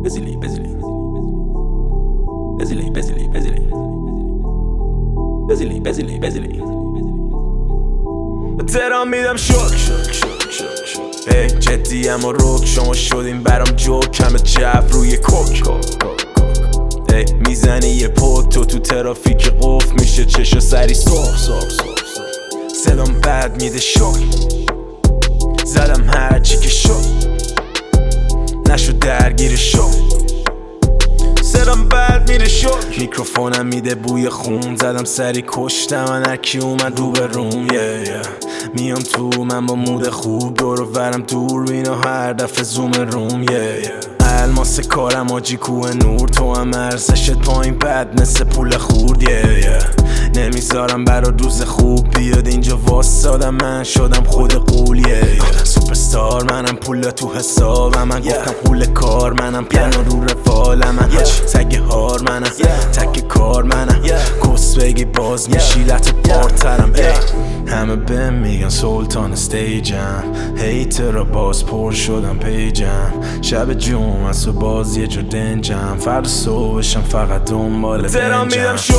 busily, busily, busily, busily, busily, busily, busily, busily. تهران میدم شک ای جدی اما روک شما شدین برام جوک کم جف روی کوک ای میزنی یه پوک تو ترافیک قفل میشه چشا سری سرخ صدام بد میده شک زدم هرچی که شد نشد درگیر شد صدام بد میره شک میکروفونم میده بوی خون زدم سری کشتم من هرکی اومد رو به روم میام تو من با مود خوب دور و برم دور بینا هر دفعه زوم روم الماس کارم آجی کوه نور تو هم ارزشت پایین بد مثل پول خورد نمیذارم برا روز خوب بیاد اینجا واسادم من شدم خود قول سوپرستار منم پول تو حسابم من گفتم پول کار منم پیانو رو رفالم من تگ هار منم تک کار منم کس بگی باز میشی لحت بارترم همه بهم میگن سلطان استیجم هیتر باز پر شدم پیجم شب جمعه است و باز یه جور دنجم فرد صبحشم فقط دنبال تهران میدم شک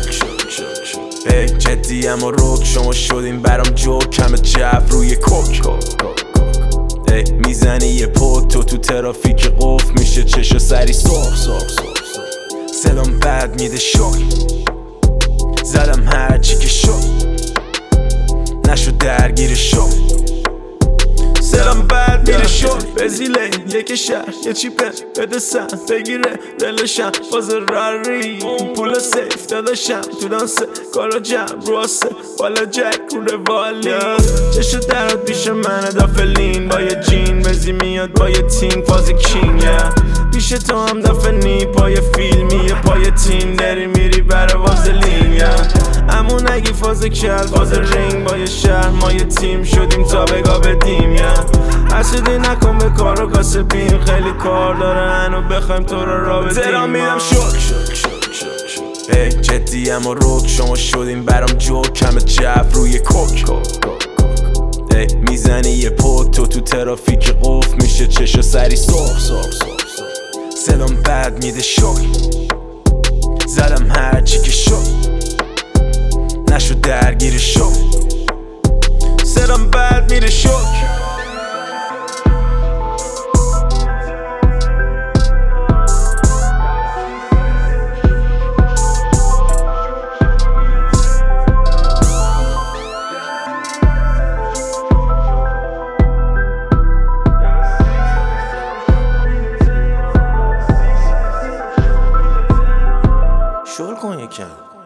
ای جدی اما روک شما شدین برام جوک کم جف روی کوک ای میزنی یه پوک تو ترافیک قفل میشه چشا سری سرخ صدام بد میده شک زدم هرچی که شد نشد درگیر شد صدام بد میره شد بزیله یک شهر یه چیپه بده سن بگیره دلشم باز راری پول سیف داداشم تو دانسه کارا جمع رو آسه بالا جک رو روالی چشو درات پیش منه دافلین با یه جین بزی میاد با یه تین فازی کینگ پیش تو هم دافنی پای فیلمی پای تین داری میری برای وازلین امون اگی فاز کل فاز رینگ با یه شهر ما یه تیم شدیم تا بگا بدیم حسودی نکن به کار و کاسبیم خیلی کار داره هنو بخوایم تو را بدیم تهران میدم شک ای جدی اما روک شما شدین برام جوک کم جف روی کوک ای میزنی یه پوک تو ترافیک قفل میشه چشا سری سرخ صدام بد میده شک زدم هرچی که شد نشد درگیر شد صدام بد میره شک شل کن یکم